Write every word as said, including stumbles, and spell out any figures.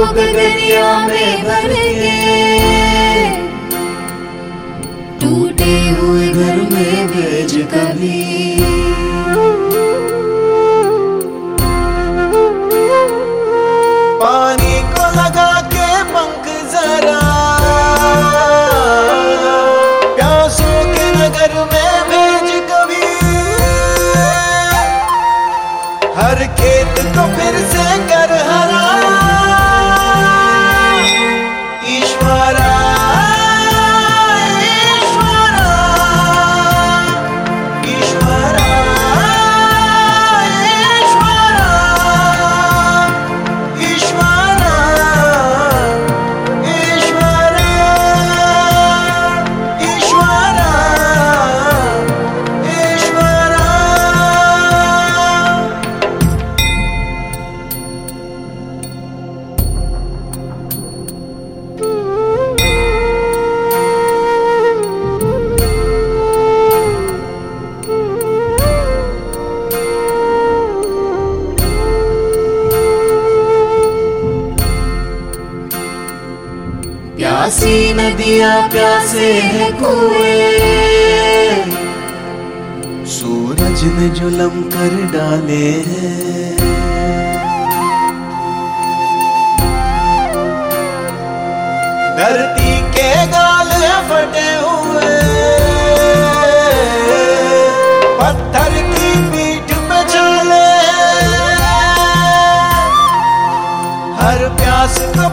को गगरिया में भर के, टूटे हुए घर में भेज कभी। पानी को लगा के पंख जरा, प्यासों के नगर में भेज कभी। हर खेत को फिर से कर हरा, ईश्वरा ईश्वरा ईश्वरा ईश्वरा ईश्वरा ईश्वरा ईश्वरा। प्यासी नदियां प्यासे है कुएं, सूरज ने जुलम कर डाले हैं। धरती के गाल फटे हुए, पत्थर की पीठ पे चले। हर प्यास को